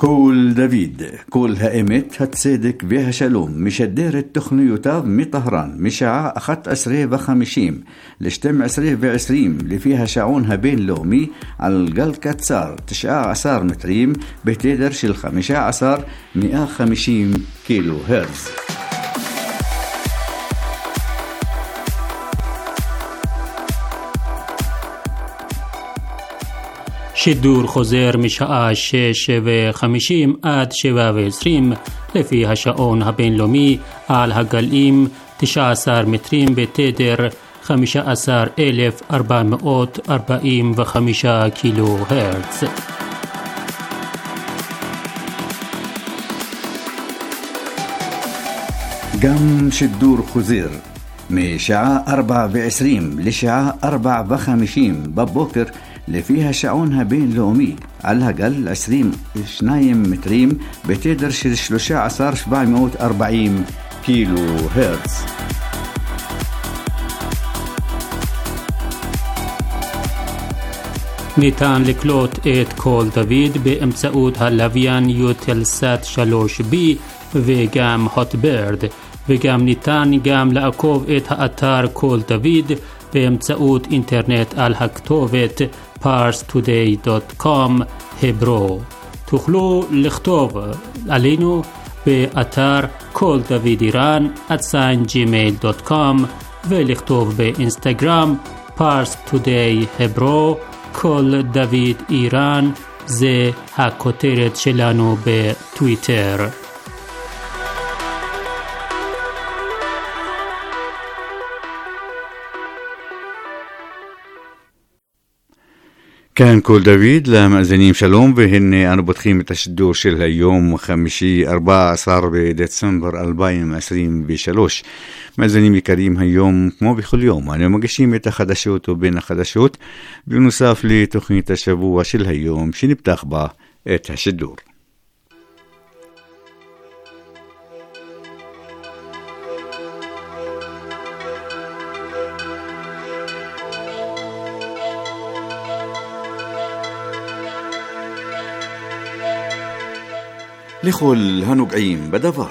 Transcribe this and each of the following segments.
קול דוד, קול האמת, הצדק והשלום, משדר את תוכניותיו מטהרן, משעה 11:50 ל-12:20 לפי השעון הבינלאומי, על גל קצר 19 מטרים בתדר של 15,150 קילו הרץ. שידור חוזר משעה 6:50 עד 7:20 לפי השעון הבינלאומי על הגלים 19 מטרים בתדר 15,445 קילו הרץ. גם שידור חוזר משעה 4:20 לשעה 4:50 בבוקר לפי השעון הבינלאומי על הגל 22 מטרים בתדר של 13,740 קילו הרץ. ניתן לקלוט את קול דוד באמצעות הלוויין יוטלסאט 3B וגם הוטברד, וגם ניתן לעקוב את האתר קול דוד באמצעות אינטרנט על הכתובת parstoday.com hebro. תוכלו לכתוב עלינו באתר קול דוד איראן @gmail.com ולכתוב באינסטגרם parstoday hebro קול דוד איראן, זה הכותרת שלנו בטוויטר. כאן קול דוד, למאזינים שלום, והנה אנו פותחים את השידור של היום חמישי 14 בדצמבר 2023. מאזינים יקרים, היום כמו בכל יום אנו מגישים את החדשות ובין החדשות, בנוסף לתוכנית השבוע של היום שנפתח בה את השידור. לכל הנוגעים בדבר.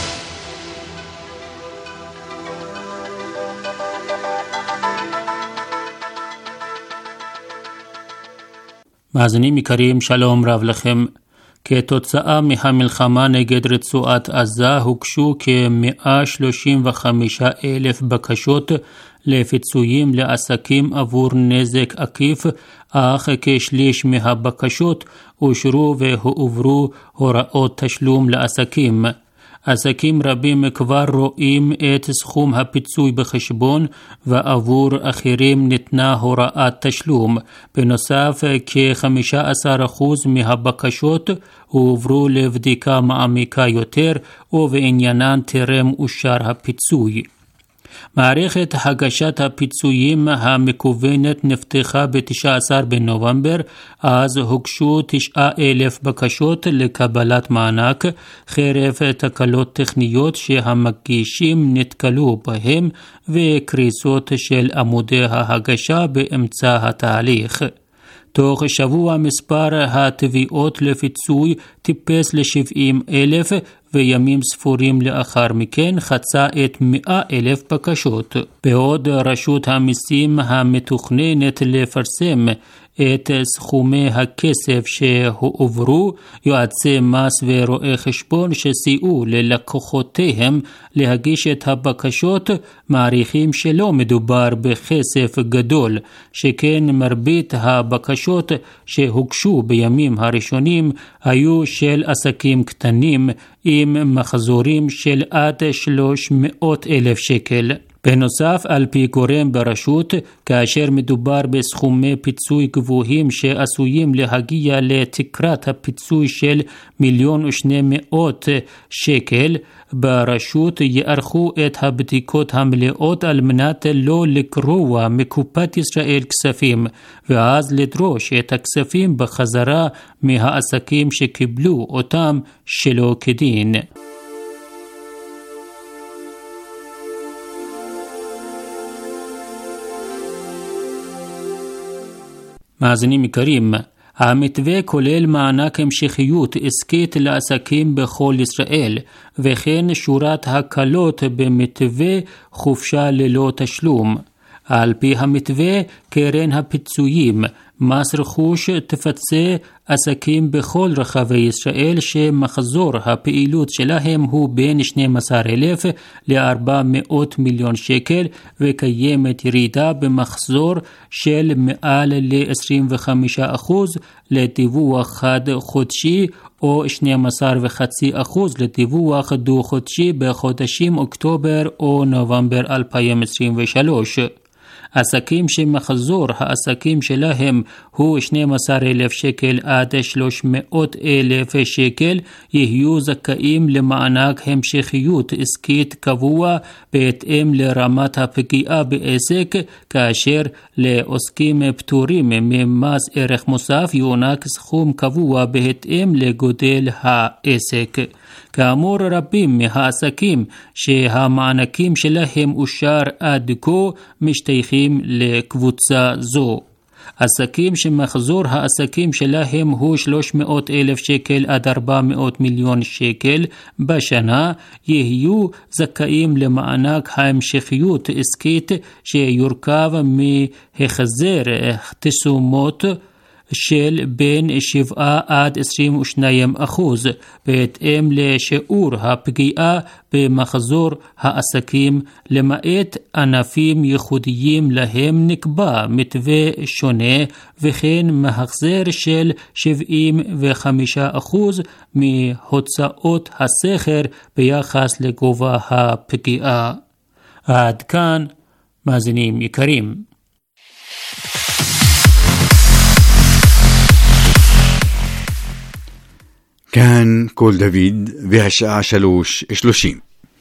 מאזינים יקרים, שלום רב לכם. כתוצאה מהמלחמה נגד רצועת עזה הוגשו כ-135,000 בקשות לפיצויים לעסקים עבור נזק עקיף, אך כשליש מהבקשות אושרו והועברו הוראות תשלום לעסקים. עסקים רבים כבר רואים את סכום הפיצוי בחשבון, ועבור אחרים ניתנה הוראת תשלום. בנוסף, כ-15% מהבקשות הועברו לבדיקה מעמיקה יותר, ובעניינן טרם אושר הפיצוי. מערכת הגשת הפיצויים המקוונת נפתחה ב-19 בנובמבר, אז הוגשו 9,000 בקשות לקבלת מענק, חרף תקלות טכניות שהמגישים נתקלו בהם וקריסות של עמודי ההגשה באמצע התהליך. תוך שבוע מספר התביעות לפיצוי טיפס ל-70,000, וימים ספורים לאחר מכן חצה את 100,000 בקשות. בעוד רשות המיסים המתוכננת לפרסם את סכומי הכסף שהועברו, יועצי מס ורואי חשבון שסייעו ללקוחותיהם להגיש את הבקשות מעריכים שלא מדובר בכסף גדול, שכן מרבית הבקשות שהוגשו בימים הראשונים היו של עסקים קטנים עם מחזורים של עד 300,000 שקל. בנוסף, על פי גורם ברשות, כאשר מדובר בסכומי פיצוי גבוהים שעשויים להגיע לתקרת הפיצוי של 1,200,000 שקל, ברשות יערכו את הבדיקות המלאות על מנת לא לקרוע מקופת ישראל כספים, ואז לדרוש את הכספים בחזרה מהעסקים שקיבלו אותם שלא כדין. מאזינים יקרים, המתווה כולל מענק המשכיות עסקית לעסקים בכל ישראל, וכן שורת הקלות במתווה חופשה ללא תשלום. על פי המתווה, קרן הפיצויים, מס רכוש תפצה עסקים בכל רחבי ישראל שמחזור הפעילות שלהם הוא בין 12,000 ל-400 מיליון שקל, וקיימת ירידה במחזור של מעל ל-25% לדיווח חד חודשי או 12.5% לדיווח דו חודשי בחודשים אוקטובר או נובמבר 2023. עסקים שמחזור העסקים שלהם הוא 12,000 שקל עד 300,000 שקל יהיו זכאים למענק המשכיות עסקית קבוע בהתאם לרמת הפגיעה בעסק, כאשר לעוסקים פטורים ממס ערך מוסף יוענק סכום קבוע בהתאם לגודל העסק. כאמור, רבים מהעסקים שהמענקים שלהם אושר עד כה משתייכים לקבוצה זו. עסקים שמחזור העסקים שלהם הוא 300,000 שקל עד 400 מיליון שקל בשנה יהיו זכאים למענק ההמשכיות עסקית שיורכב מהחזר תשומות של בין 7 עד 22% בהתאם לשיעור הפגיעה במחזור העסקים, למעט ענפים ייחודיים להם נקבע מתווה שונה, וכן מחזר של 75% מהוצאות הסחר ביחס לגובה הפגיעה. עד כאן, מאזינים יקרים. כאן קול דוד והשעה 3:30.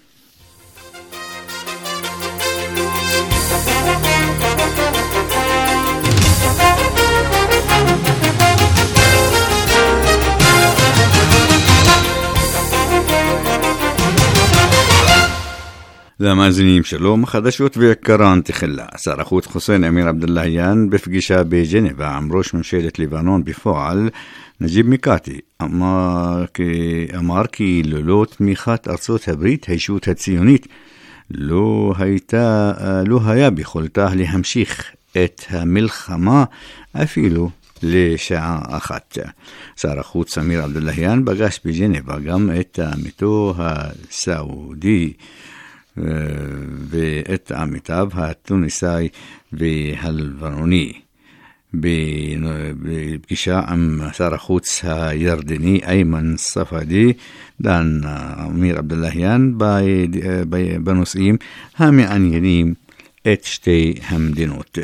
למאזינים שלום, חדשות ועיקרן תחילה. שר החוץ חוסיין אמיר עבדאללהיאן בפגישה בג'נבה עם ראש ממשלת לבנון בפועל נג'יב מיקאתי אמר כי ללא תמיכת ארצות הברית הישות הציונית לא היה ביכולתה להמשיך את המלחמה אפילו לשעה אחת. שר החוץ אמיר עבדאללהיאן פגש בג'נבה גם את עמיתו הסעודי ואת עמיתיו התוניסאי והלבנוני. בפגישה עם שר החוץ הירדני איימן ספדי דן אמיר עבדאללהיאן בנושאים המעניינים את שתי המדינות.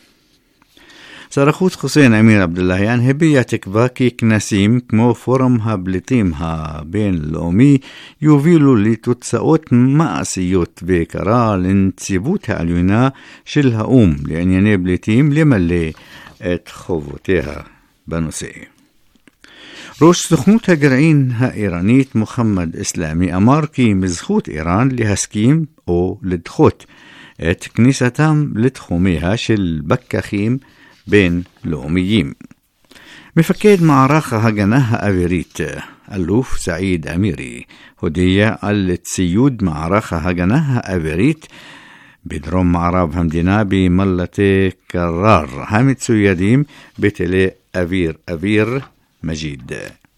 שר החוץ חוסיין אמיר עבדאללהיאן הביע תקווה כי כנסים כמו פורום הפליטים הבינלאומי יובילו לתוצאות מעשיות, וקרא לנציבות העליונה של האו"ם לענייני פליטים למלא את חובותיה בנושא. ראש סוכנות הגרעין האיראנית מוחמד אסלאמי אמר כי מזכות איראן להסכים או לדחות את כניסתם לתחומיה של פקחים בינלאומיים. מפקד מערך ההגנה האווירית אלוף סעיד אמירי הודיע על ציוד מערך ההגנה האווירית בדרום מערב המדינה במלטי קרר המצוידים בטילי אוויר מג'יד.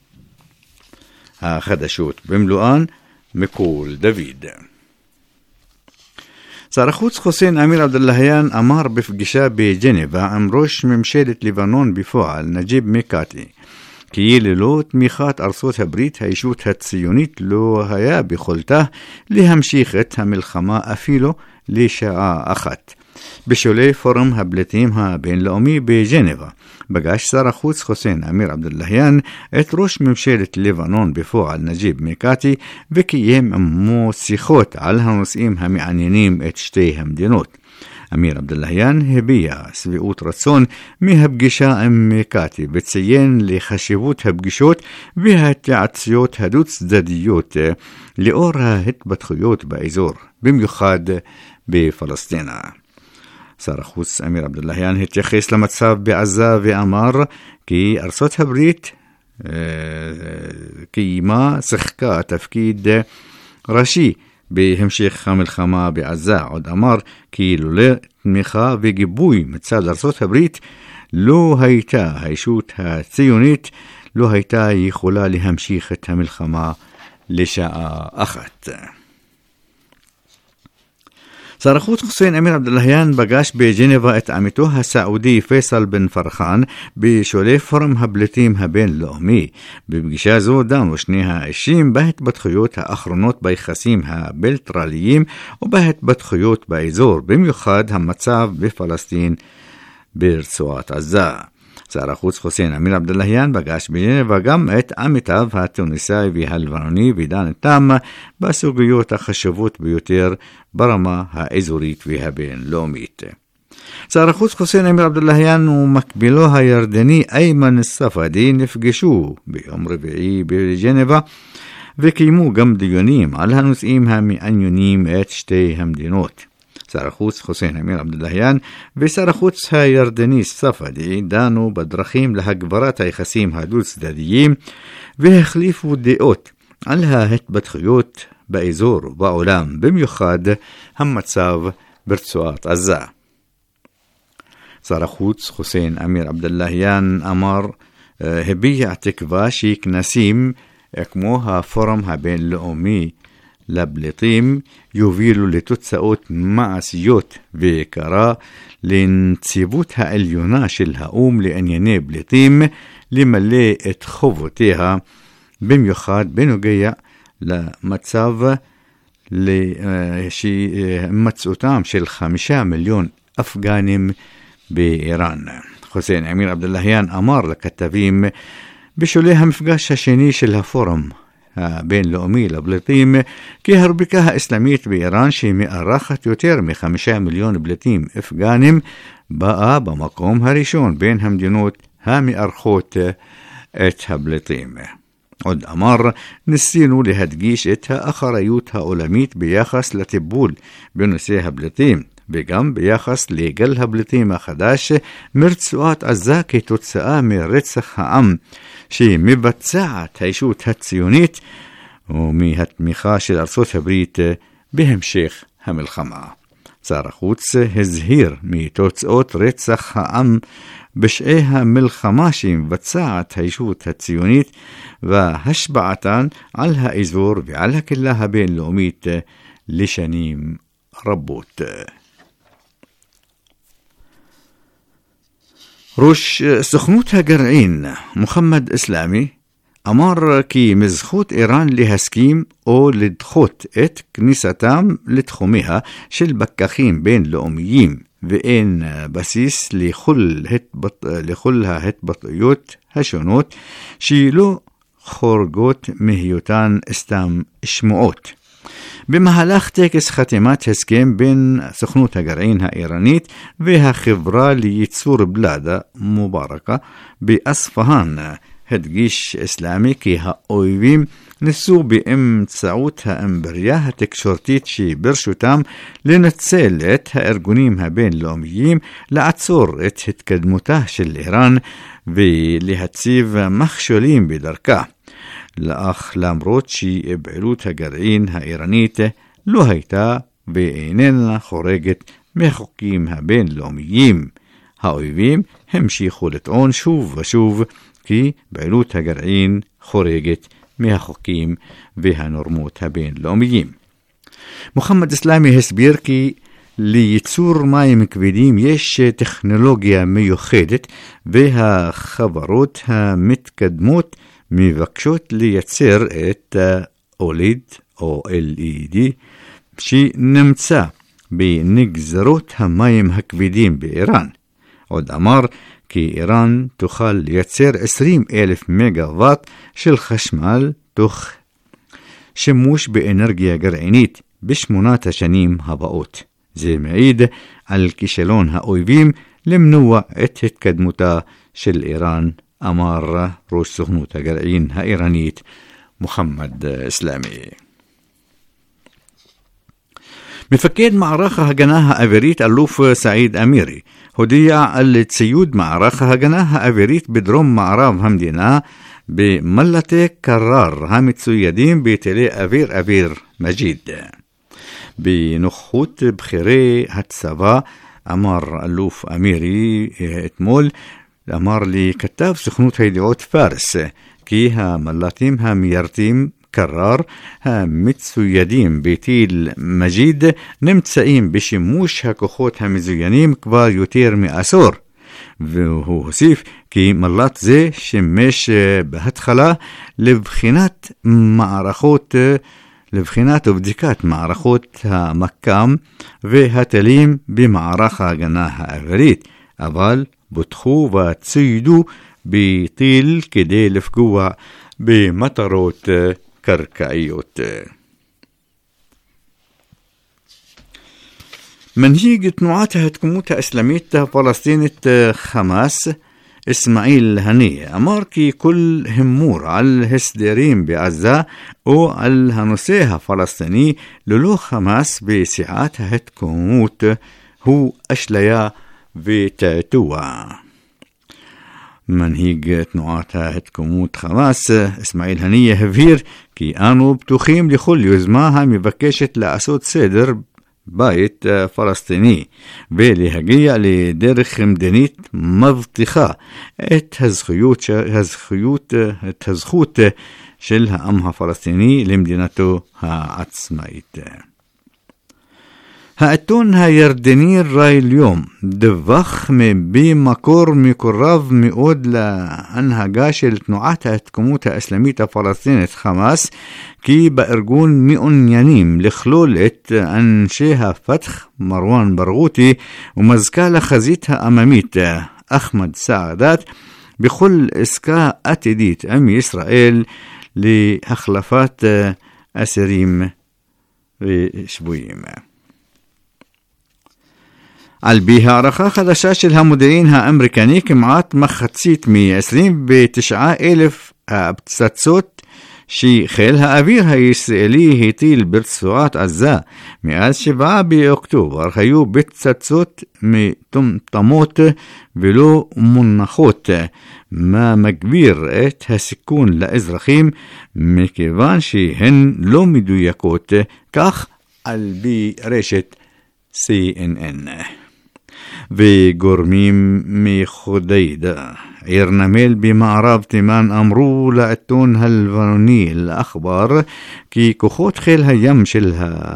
החדשות במלואן מקול דוד. שר החוץ חוסיין אמיר עבדאללהיאן אמר בפגישה בג'נבה עם ראש ממשלת לבנון בפועל נג'יב מיקאתי כי ללא תמיכת ארצות הברית הישות הציונית לא היה ביכולתה להמשיך את המלחמה אפילו לשעה אחת. בשולי פורום הפליטים הבינלאומי בג'נבה פגש שר החוץ חוסיין אמיר עבדאללהיאן את ראש ממשלת לבנון בפועל נג'יב מיקאתי וקיים עמו שיחות על הנושאים המעניינים את שתי המדינות. אמיר עבדאללהיאן הביע שביעות רצון מהפגישה עם מיקאתי וציין לחשיבות הפגישות וההתייעצויות הדו צדדיות לאור ההתפתחויות באזור, במיוחד בפלסטינה. שר החוץ אמיר עבדולאהיאן התייחס למצב בעזה ואמר כי ארצות הברית שיחקה תפקיד ראשי בהמשך המלחמה בעזה. עוד אמר כי לולא תמיכה וגיבוי מצד ארצות הברית לא הייתה הישות הציונית לא הייתה יכולה להמשיך את המלחמה לשעה אחת. שר החוץ חוסיין אמיר עבדולאהיאן פגש בג'נבה את עמיתו הסעודי פייסל בן פרחן בשולי פורום הפליטים הבינלאומי. בפגישה זו דנו שני האישים בהתפתחויות האחרונות ביחסים הבילטרליים ובהתפתחויות באזור, במיוחד המצב בפלסטין ברצועת עזה. שר החוץ חוסיין אמיר עבדולאהיאן פגש בג'נבה גם את עמיתיו התוניסאי והלבנוני ודן איתם בסוגיות החשובות ביותר ברמה האזורית והבינלאומית. שר החוץ חוסיין אמיר עבדולאהיאן ומקבילו הירדני איימן אל-ספדי נפגשו ביום רביעי בג'נבה וקיימו גם דיונים על הנושאים המעניינים את שתי המדינות. שר החוץ חוסיין אמיר עבדולאהיאן ושר החוץ הירדני ספדי דנו בדרכים להגברת היחסים הדו-צדדיים והחליפו דעות על ההתפתחויות באזור ובעולם, במיוחד המצב ברצועת עזה. שר החוץ חוסיין אמיר עבדולאהיאן הביע תקווה שכנסים כמו הפורום הבינלאומי לפליטים יובילו לתוצאות מעשיות ויקרה לנציבות העליונה של האום לענייני פליטים למלא את חובותיה, במיוחד בנוגע למצב למצאותם של 5 מיליון אפגנים באיראן. חוסיין אמיר עבדולאהיאן אמר לכתבים בשולי המפגש השני של הפורום הבינלאומי לפליטים כי הרפובליקה האסלאמית באיראן שמארחת יותר מ5 מיליון פליטים אפגנים באה במקום הראשון בין המדינות המארחות את הפליטים. עוד אמר ניסינו להדגיש את האחריות העולמית ביחס לטיפול בנושא הפליטים וגם ביחס לגל הפליטים החדש מרצועת עזה כתוצאה מרצח העם שמבצעת הישות הציונית ומהתמיכה של ארצות הברית בהמשך המלחמה. שר החוץ הזהיר מתוצאות רצח העם בשעי המלחמה שמבצעת הישות הציונית והשפעתן על האזור ועל הקהילה הבינלאומית לשנים רבות. ראש סוכנות הגרעין מוחמד אסלאמי אמר כי מזכות איראן להסכים או לדחות את כניסתם לתחומיה של פקחים בינלאומיים ואין בסיס לכל ההתבטאויות השונות שלא חורגות מהיותן סתם שמועות. במהלך טקס חתימת הסכם בין סוכנות הגרעין האיראנית והחברה לייצור בלדה מוברקה באספהאן, הדגיש אסלאמי כי האויבים ניסו באמצעות האימפריה התקשורתית שברשותם לנצל את הארגונים הבינלאומיים לעצור את התקדמותה של איראן ולהציב מכשולים בדרכה. לאך למרות שפעילות הגרעין האיראנית לא הייתה ואיננה חורגת מהחוקים הבינלאומיים, האויבים המשיכו לטעון שוב ושוב כי פעילות הגרעין חורגת מהחוקים והנורמות הבינלאומיים. מוחמד אסלאמי הסביר כי לייצור מים כבדים יש טכנולוגיה מיוחדת והחברות המתקדמות מבקשות לייצר את OLED או LED שנמצא בנגזרות המים הכבדים באיראן. עוד אמר כי איראן תוכל לייצר 20,000 מגוואט של חשמל תוך שימוש באנרגיה גרעינית ב8 השנים הבאות. זה מעיד על כישלון האויבים למנוע את התקדמותה של איראן, אמר ראש סוכנות הגרעין האיראנית מוחמד אסלאמי. מפקד מערך ההגנה האווירית אלוף סעיד אמירי הודיע על ציוד מערך ההגנה האווירית בדרום מערב המדינה במלטי קרר המצוידים בטילי אוויר מג'יד. בנוכחות בכירי הצבא אמר אלוף אמירי אתמול, אמר לי כתב סוכנות הידיעות פארס כי המלטים המיירטים קרר המצוידים בטיל מג'יד נמצאים בשימוש הכוחות המזוינים כבר יותר מעשור. והוא הוסיף כי מלט זה שימש בהתחלה לבחינת ובדיקת מערכות המקם והטילים במערך ההגנה האווירית, אבל בוטחו וצוידו בטיל כדי לפגוע במטרות קרקעיות. מנהיג תנועת ההתקומות האסלאמית הפלסטינית חמאס אסמאעיל הנייה אמר כי כל הימור על הסדרים בעזה או על הנושא הפלסטיני ללא חמאס בסיעת ההתקומות הוא אשליה ותעתוע. מנהיג תנועת ההתקומות חמאס אסמאעיל הנייה הבהיר כי אנו פתוחים לכל יוזמה המבקשת לעשות סדר בית פלסטיני ולהגיע לדרך מדינית מבטיחה את הזכות של העם הפלסטיני למדינתו העצמאית. העיתון הירדני ראי אל-יום דווח במקור מקורב מאוד להנהגה של תנועת ההתקומות האסלאמית הפלסטינית חמאס כי בארגון מעוניינים לכלול את אנשי הפתח מרואן ברגותי ומזכ"ל החזית העממית אחמד סעדת בכל עסקה עתידית עם ישראל להחלפת אסירים ושבויים. על פי הערכה חדשה של המודיעין האמריקני, כמעט מחצית מ-29,000 הפצצות שחיל האוויר הישראלי הטיל ברצועת עזה מאז 7 באוקטובר היו פצצות מטומטמות ולא מונחות, מה מגביר את הסיכון לאזרחים מכיוון שהן לא מדויקות, כך על פי רשת CNN. וגורמים מחודיידה, עיר נמל במערב תימן, אמרו לעיתון הלבנוני אל-אכבר כי כוחות חיל הים של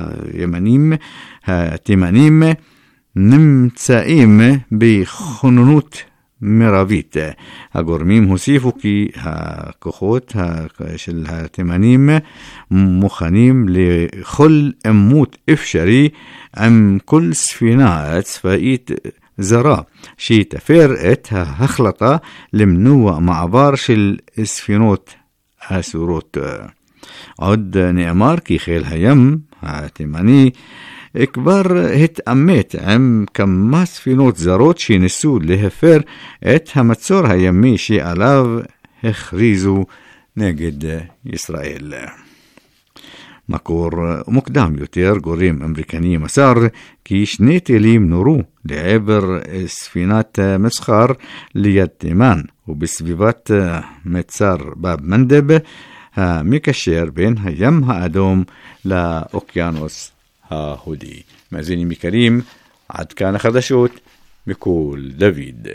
התימנים נמצאים בכוננות מרבית. הגורמים הוסיפו כי הכוחות של התימנים מוכנים לכל עימות אפשרי עם כל ספינה צבאית זרה שתפר את ההחלטה למנוע מעבר של ספינות אסורות. עוד נאמר כי חיל הים התימני כבר התאמת עם כמה ספינות זרות שניסו להפר את המצור הימי שעליו הכריזו נגד ישראל. מקור מוקדם יותר, גורם אמריקני מסר כי 2 טילים נורו לעבר ספינת מסחר ליד תימן ובסביבת מצר באב מנדב המקשר בין הים האדום לאוקיינוס ההודי. מאזינים יקרים, עד כאן החדשות מקול דוד.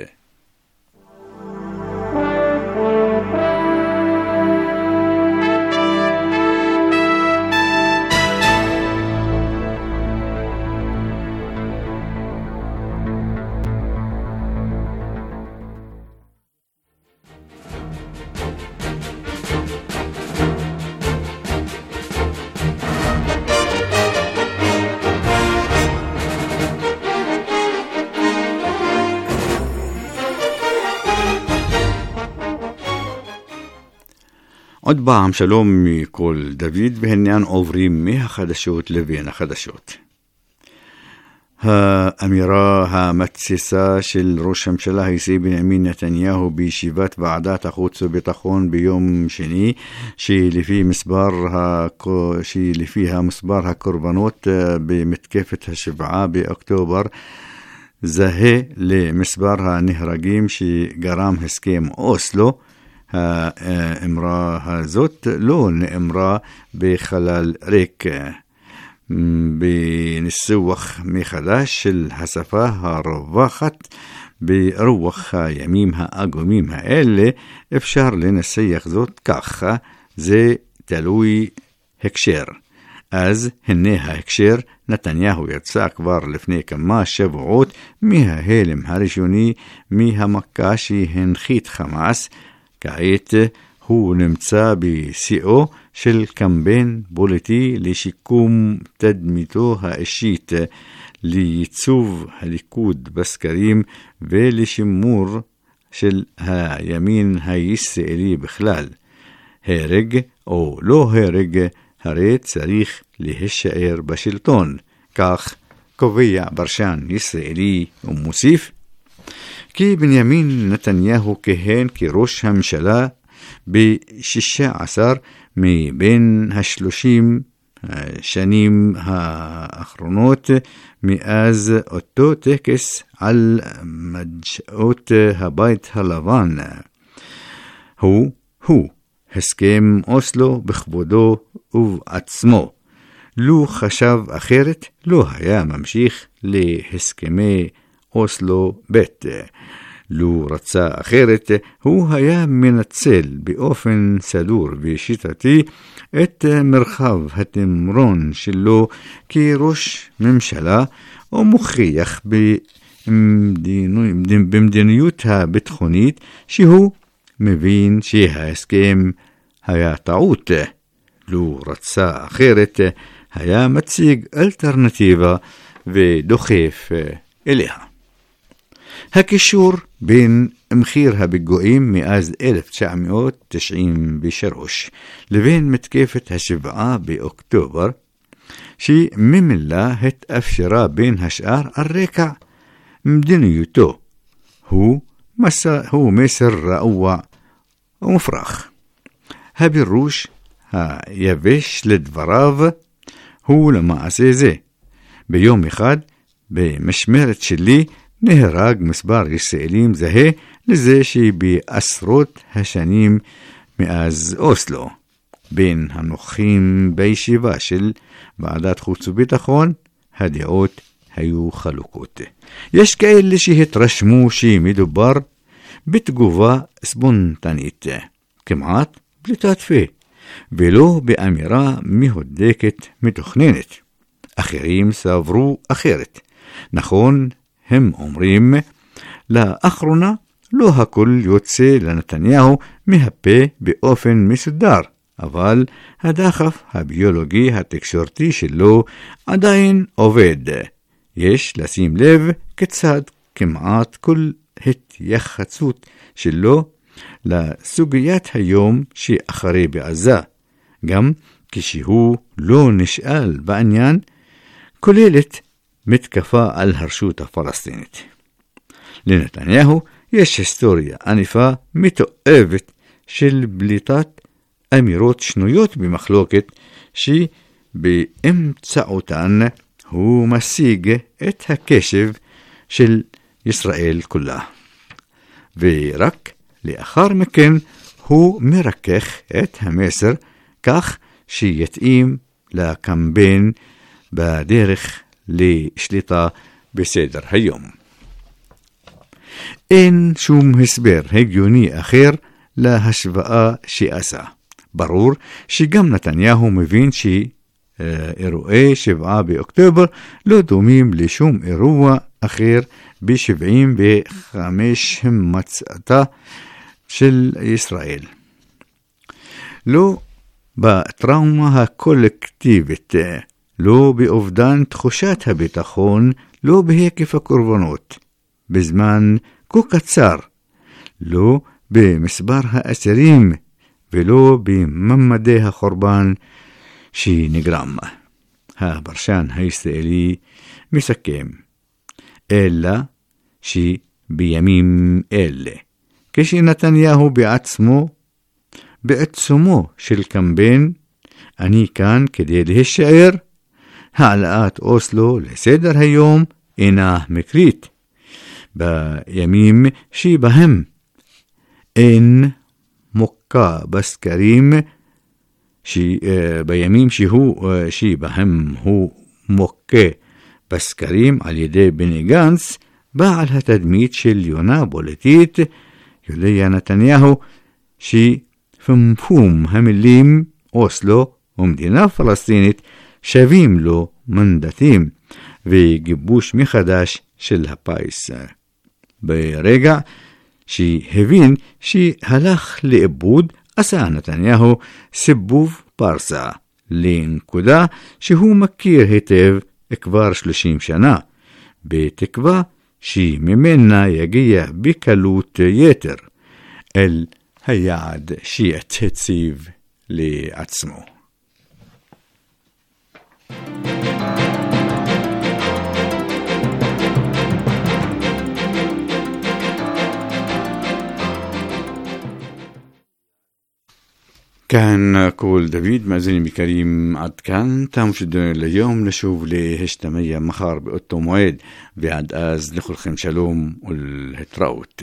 עוד פעם שלום מכל דוד, והנה עוברים מהחדשות לבין החדשות. האמירה המתסיסה של ראש הממשלה הישראלי בנימין נתניהו בישיבת ועדת החוץ וביטחון ביום שני, שלפי מספר הקורבנות במתקפת 7 באוקטובר זהה למספר הנהרגים שגרם הסכם אוסלו, האמרה הזאת לא נאמרה בחלל ריק. בניסוח מחדש של השפה הרווחת ברוח הימים העגומים האלה, אפשר לנסח זאת ככה: זה תלוי הקשר. אז הנה ההקשר: נתניהו יצא כבר לפני כמה שבועות מההלם הראשוני מהמכה שהנחית חמאס. כעת הוא נמצא בשיאו של קמפיין פוליטי לשיקום תדמיתו האישית, לייצוב הליכוד בסקרים ולשימור של הימין הישראלי בכלל. הרג או לא הרג, הרי צריך להישאר בשלטון, כך קובע פרשן ישראלי ומוסיף כי בנימין נתניהו כהן כראש הממשלה ב-16 מבין 30 השנים האחרונות מאז אותו טקס על מדשאות הבית הלבן. הוא הסכם אוסלו בכבודו ובעצמו. לו חשב אחרת לא היה ממשיך להסכמי אוסלו ב'. לו רצה אחרת, הוא היה מנצל באופן סדור ושיטתי את מרחב התמרון שלו כראש ממשלה, ומוכיח במדיניות הביטחונית שהוא מבין שההסכם היה טעות. לו רצה אחרת, היה מציג אלטרנטיבה ודוחף אליה. הקישור בין מחיר הפיגועים מאז 1993 לבין מתקפת 7 באוקטובר, שממילא התאפשרה בין השאר על רקע מדיניותו, הוא מסר רעוע ומופרך. הפירוש היבש לדבריו הוא למעשה זה: ביום אחד במשמרת שלי נהרג מספר ישראלים זהה לזה שבעשרות השנים מאז אוסלו. בין הנוכחים בישיבה של ועדת חוץ וביטחון הדעות היו חלוקות. יש כאלה שהתרשמו שמדובר בתגובה ספונטנית, כמעט פליטת פה, ולא באמירה מהודקת מתוכננת. אחרים סברו אחרת. נכון, הם אומרים, לאחרונה לא הכל יוצא לנתניהו מהפה באופן מסודר, אבל הדחף הביולוגי התקשורתי שלו עדיין עובד. יש לשים לב כיצד כמעט כל התייחסות שלו לסוגיית היום שאחרי בעזה, גם כשהוא לא נשאל בעניין, כוללת מתקפה על הרשות הפלסטינית. לנתניהו יש היסטוריה ענפה מתועבת של בליטת אמירות שנויות במחלוקת, שבאמצעותן הוא משיג את הקשב של ישראל כולה. ורק לאחר מכן הוא מרכך את המסר כך שיתאים לקמפיין בדרך לשליטה בסדר היום. אין שום הסבר הגיוני אחר להשוואה שעשה. ברור שגם נתניהו מבין שאירועי 7 באוקטובר לא דומים לשום אירוע אחר ב-75 המצאתה של ישראל. לא בטראומה הקולקטיבית, לא באובדן תחושת הביטחון, לא בהיקף הקורבנות בזמן כה קצר, לא במספר האסירים ולא בממדי החורבן שנגרם. הפרשן הישראלי מסכם אלא שבימים אלה, כשנתניהו בעצמו של קמפיין, אני כאן כדי להישאר, העלאת אוסלו לסדר היום אינה מקרית. בימים שבהם אין מוקה בסקרים, בימים שבהם הוא מוקה בסקרים על ידי בני גנץ, בעל התדמית של יונה פוליטית, יודע נתניהו שפמפום המילים אוסלו ומדינה פלסטינית שווים לו מנדטים וגיבוש מחדש של הפיס. ברגע שהבין שהלך לאיבוד, עשה נתניהו סיבוב פרסה לנקודה שהוא מכיר היטב כבר 30 שנה, בתקווה שממנה יגיע בקלות יתר אל היעד שהציב לעצמו. كان كول دافيد مازال بكريم عد كان تامشد اليوم نشوف لهشتمية مخار بأتو موعد بعد از نخل شالوم والهتراوت.